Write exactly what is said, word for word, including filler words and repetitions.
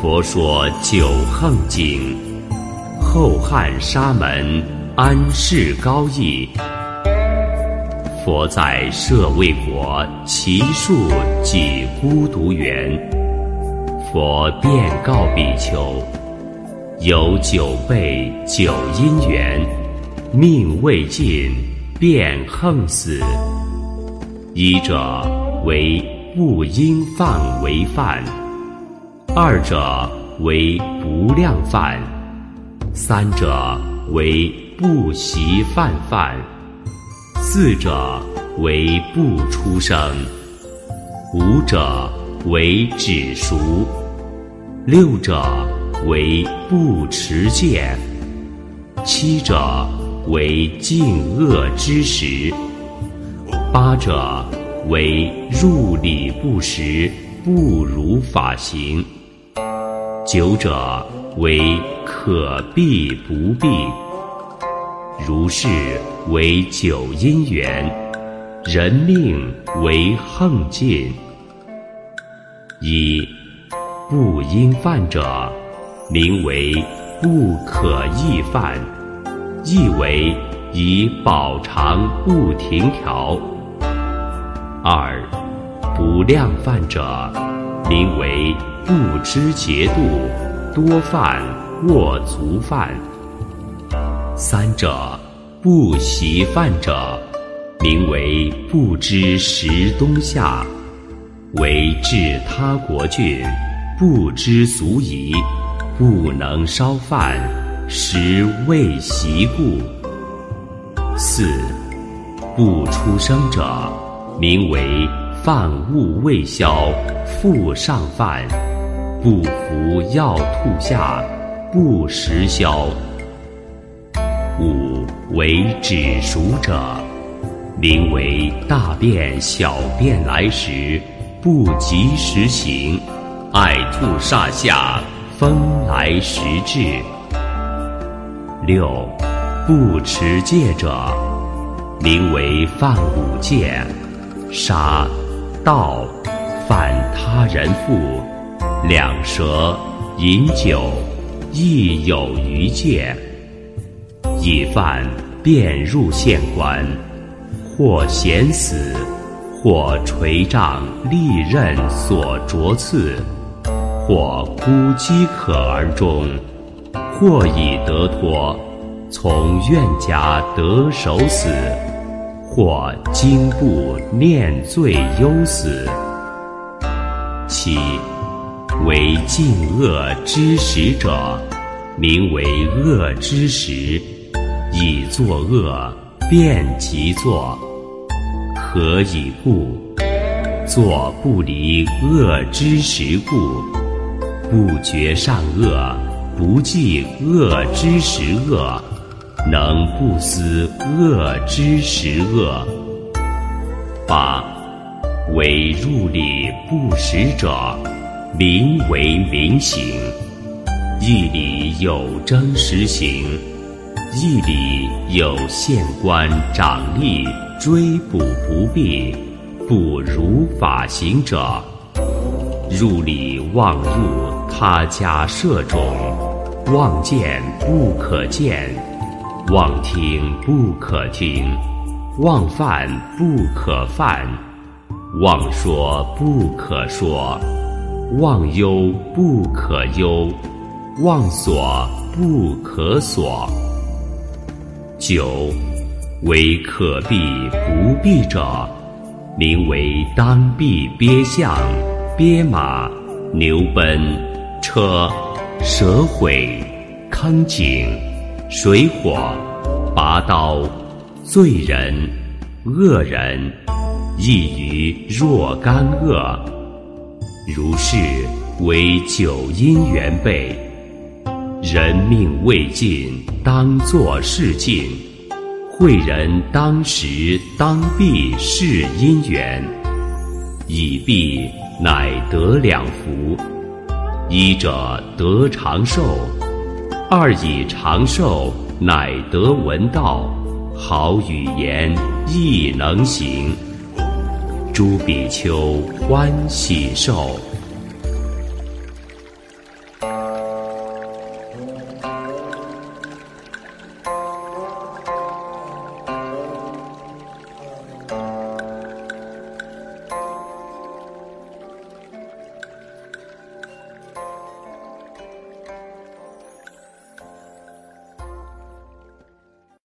佛说九横经，后汉沙门安世高译。佛在舍卫国祇树即孤独园，佛便告比丘：有九辈九因缘，命未尽便横死。一者为不应犯为犯，二者为不量犯，三者为不习犯犯，四者为不出生，五者为止熟，六者为不持戒，七者为禁恶之时，八者为入理不实，不如法行，九者为可避不避。如是为九因缘，人命为横尽。一、不应犯者，名为不可易犯，意为以保常不停调。二、不量犯者，名为不知节度，多犯过足犯。三者，不习犯者，名为不知时冬夏，为至他国郡，不知俗宜，不能烧饭，时未习故。四、不出生者，名为犯物未消，复上犯，不服药吐下，不食消。五、为止熟者，名为大便小便来时，不及时行，爱吐煞下，风来时至。六、不持戒者，名为犯五戒，杀、盗、犯他人妇、两舌、饮酒，亦有余戒。已犯便入县官，或咸死，或垂杖利刃所着刺，或孤饥渴而终，或已得脱，从怨家得手死，或经不念罪忧死。七、为禁恶之时者，名为恶之时，已作恶，便即作。何以故？作不离恶之时故。不觉善恶，不计恶之时恶，能不思恶之时恶。八、为入理不实者，名为民行。义理有真实行，义理有县官长吏追捕不避，不如法行者，入理妄入他家舍中，妄见不可见，妄听不可听，妄犯不可犯，妄说不可说，妄忧不可忧，妄所不可所。九、为可避不避者，名为当避鳖象、鳖马、牛奔、车、蛇毁、坑井、水火、拔刀、罪人、恶人，亦于若干恶。如是为九因缘备。人命未尽，当作是尽。慧人当时当避是因缘，以避乃得两福。一者得长寿，二以长寿乃得闻道，好语言亦能行。诸比丘欢喜受。